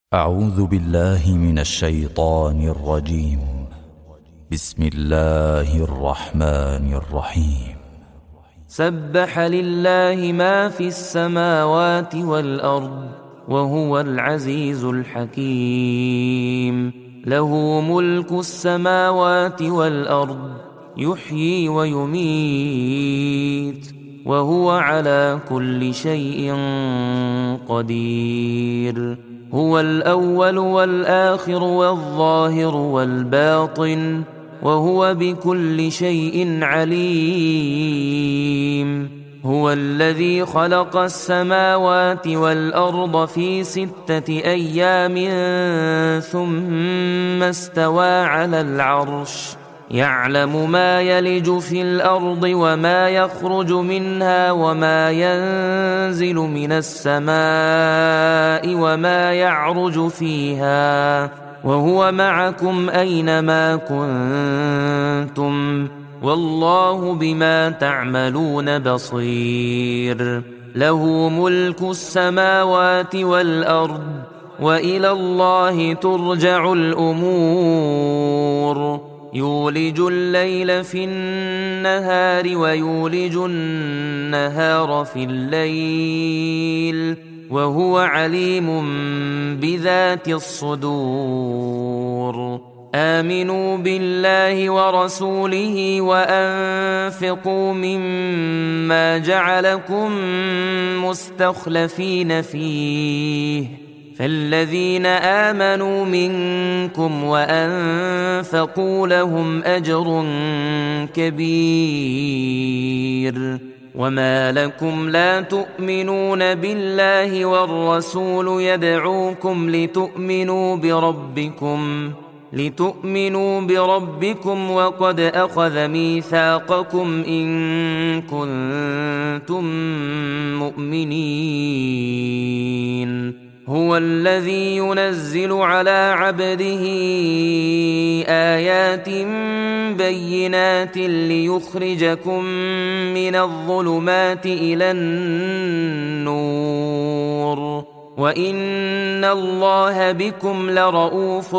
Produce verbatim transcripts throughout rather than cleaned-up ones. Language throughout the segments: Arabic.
أعوذ بالله من الشيطان الرجيم. بسم الله الرحمن الرحيم. سبح لله ما في السماوات والأرض وهو العزيز الحكيم. له ملك السماوات والأرض يحيي ويميت وهو على كل شيء قدير. هو الأول والآخر والظاهر والباطن وهو بكل شيء عليم. هو الذي خلق السماوات والأرض في ستة أيام ثم استوى على العرش يعلم ما يلج في الأرض وما يخرج منها وما ينزل من السماء وما يعرج فيها وهو معكم أينما كنتم والله بما تعملون بصير. له ملك السماوات والأرض وإلى الله ترجع الأمور. يولج الليل في النهار ويولج النهار في الليل وهو عليم بذات الصدور. آمنوا بالله ورسوله وأنفقوا مما جعلكم مستخلفين فيه فالذين آمنوا منكم وأنفقوا لهم أجر كبير. وما لكم لا تؤمنون بالله والرسول يدعوكم لتؤمنوا بربكم لتؤمنوا بربكم وقد أخذ ميثاقكم إن كنتم مؤمنين. هو الذي ينزل على عبده آيات بينات ليخرجكم من الظلمات إلى النور وإن الله بكم لرؤوف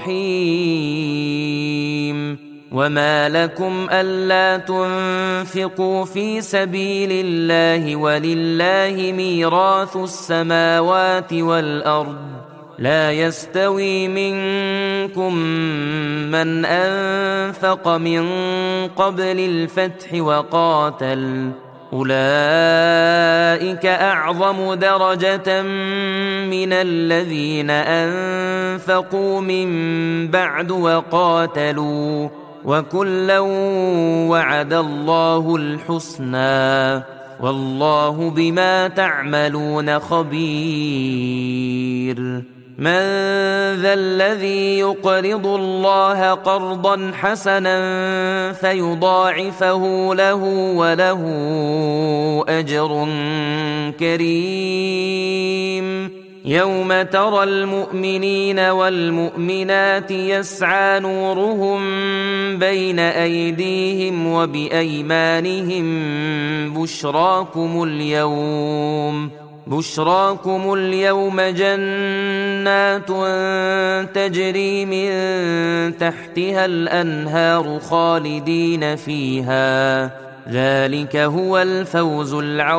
رحيم. وما لكم ألا تنفقوا في سبيل الله ولله ميراث السماوات والأرض لا يستوي منكم من أنفق من قبل الفتح وقاتل أولئك أعظم درجة من الذين أنفقوا من بعد وقاتلوا وكلا وعد الله الحسنى والله بما تعملون خبير. من ذا الذي يقرض الله قرضا حسنا فيضاعفه له وله أجر كريم. يوم ترى المؤمنين والمؤمنات يسعى نورهم بين أيديهم وبأيمانهم بشراكم اليوم بشراكم اليوم جنات تجري من تحتها الأنهار خالدين فيها ذلك هو الفوز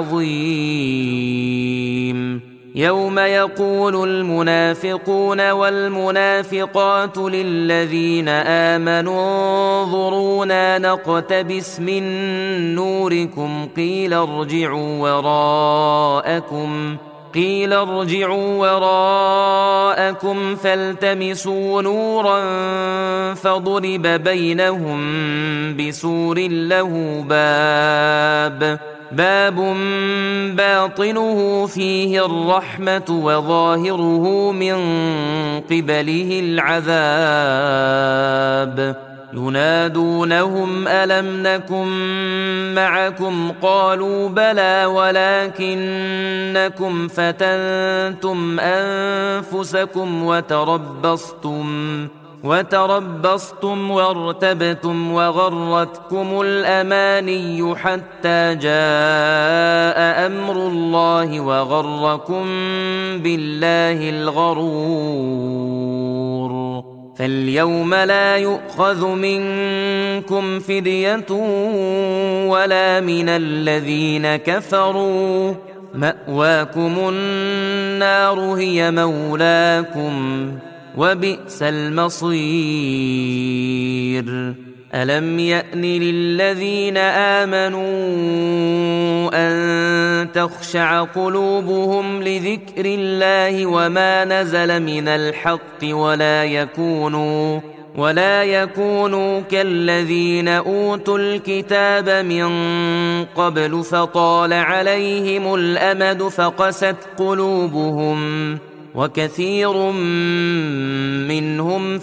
العظيم. يوم يقول المنافقون والمنافقات للذين آمنوا انظرونا نقتبس من نوركم قيل ارجعوا وراءكم قيل ارجعوا وراءكم فالتمسوا نورا فضرب بينهم بسور له باب باب باطنه فيه الرحمة وظاهره من قبله العذاب. ينادونهم ألم نكن معكم قالوا بلى ولكنكم فتنتم أنفسكم وتربصتم وتربصتم وارتبتم وغرتكم الأماني حتى جاء أمر الله وغركم بالله الغرور فاليوم لا يؤخذ منكم فدية ولا من الذين كفروا مأواكم النار هي مولاكم وبئس المصير ألم يأن للذين آمنوا أن تخشع قلوبهم لذكر الله وما نزل من الحق ولا يكونوا ولا يكونوا كالذين أوتوا الكتاب من قبل فطال عليهم الأمد فقست قلوبهم وكثير منهم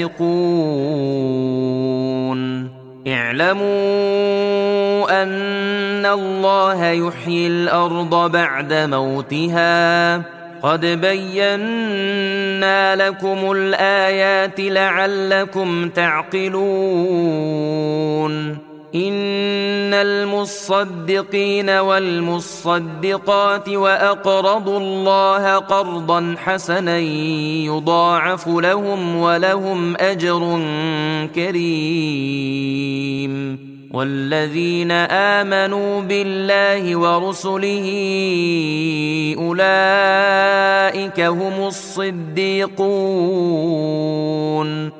فاسقون اعلموا أن الله يحيي الأرض بعد موتها قد بينا لكم الآيات لعلكم تعقلون إن المصدقين والمصدقات وأقرضوا الله قرضا حسنا يضاعف لهم ولهم أجر كريم والذين آمنوا بالله ورسله أولئك هم الصديقون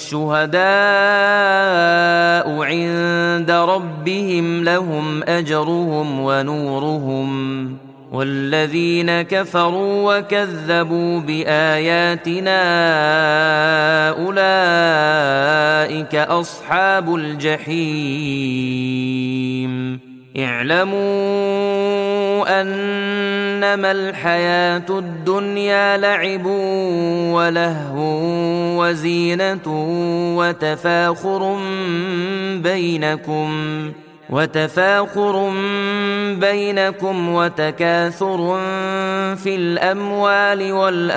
والشهداء عند ربهم لهم أجرهم ونورهم والذين كفروا وكذبوا بآياتنا أولئك أصحاب الجحيم اعلموا أنما الحياة الدنيا لعب ولهو وزينة وتفاخر بينكم وتفاخر بينكم وتكاثر في الأموال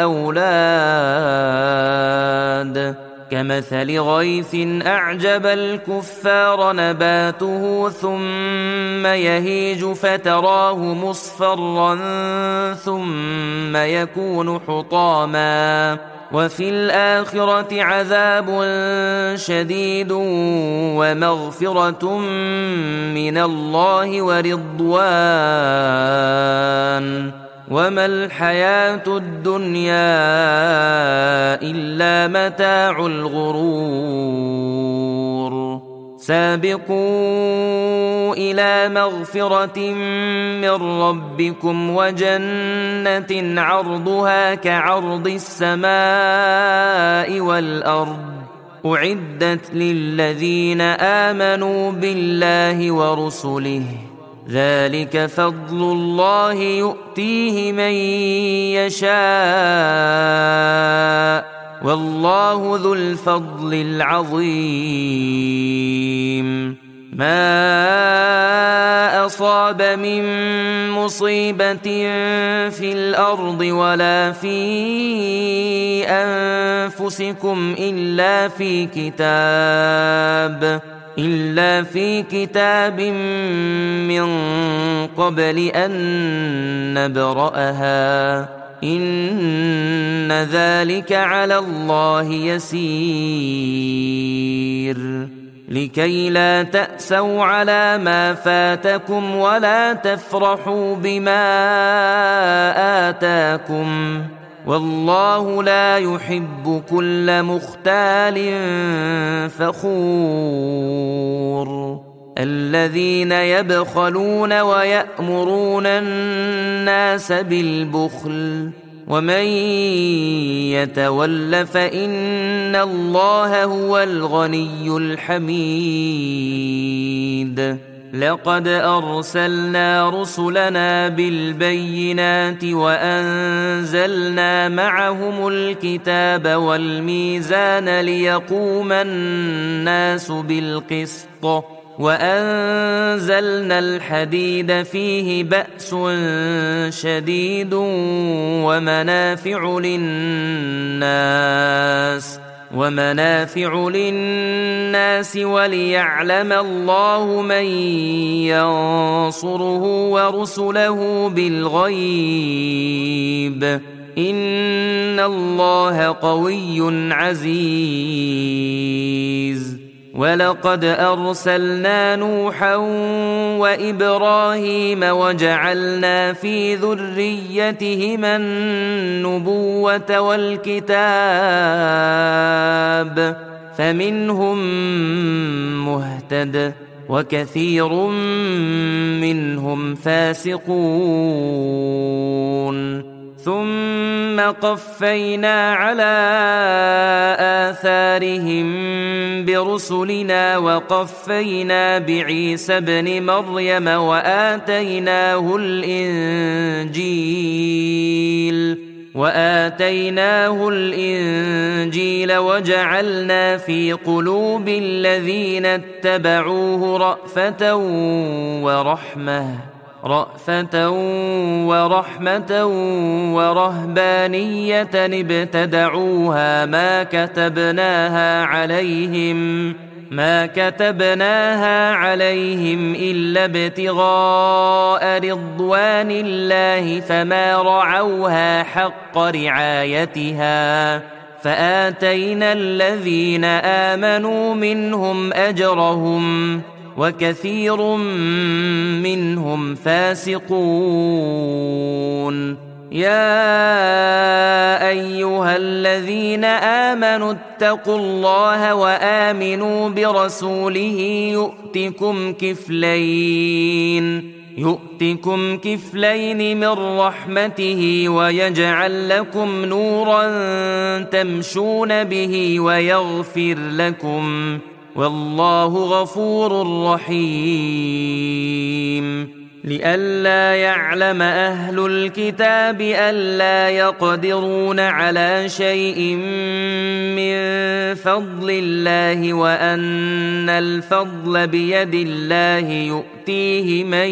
والأولاد كمثل غيث أعجب الكفار نباته ثم يهيج فتراه مصفرا ثم يكون حطاما وفي الآخرة عذاب شديد ومغفرة من الله ورضوان وما الحياة الدنيا إلا متاع الغرور سابقوا إلى مغفرة من ربكم وجنة عرضها كعرض السماء والأرض أعدت للذين آمنوا بالله ورسله ذلك فضل الله يؤتيه من يشاء والله ذو الفضل العظيم ما أصاب من مصيبة في الأرض ولا في أنفسكم إلا في كتاب إلا في كتاب من قبل أن نبرأها إن ذلك على الله يسير لكي لا تأسوا على ما فاتكم ولا تفرحوا بما آتاكم والله لا يحب كل مختال فخور الذين يبخلون ويأمرون الناس بالبخل ومن يتول فإن الله هو الغني الحميد لقد أرسلنا رسلنا بالبينات وأنزلنا معهم الكتاب والميزان ليقوم الناس بالقسط وأنزلنا الحديد فيه بأس شديد ومنافع للناس ومنافع للناس وليعلم الله من ينصره ورسله بالغيب إن الله قوي عزيز. ولقد أرسلنا نوحا وإبراهيم وجعلنا في ذريتهما النبوة والكتاب فمنهم مهتد وكثير منهم فاسقون. ثم قفينا على آثارهم برسلنا وقفينا بعيسى ابن مريم وآتيناه الإنجيل وآتيناه الإنجيل وجعلنا في قلوب الذين اتبعوه رأفة ورحمة رأفة ورحمة ورهبانية ابتدعوها ما كتبناها عليهم ما كتبناها عليهم إلا ابتغاء رضوان الله فما رعوها حق رعايتها فآتينا الذين آمنوا منهم أجرهم وكثير منهم فاسقون. يا أيها الذين آمنوا اتقوا الله وآمنوا برسوله يؤتكم كفلين يؤتكم كفلين من رحمته ويجعل لكم نورا تمشون به ويغفر لكم والله غفور رحيم. لئلا يعلم أهل الكتاب ألا يقدرون على شيء من فضل الله وأن الفضل بيد الله يؤتيه من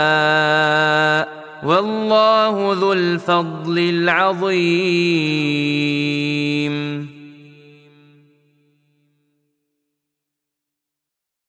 يشاء والله ذو الفضل العظيم.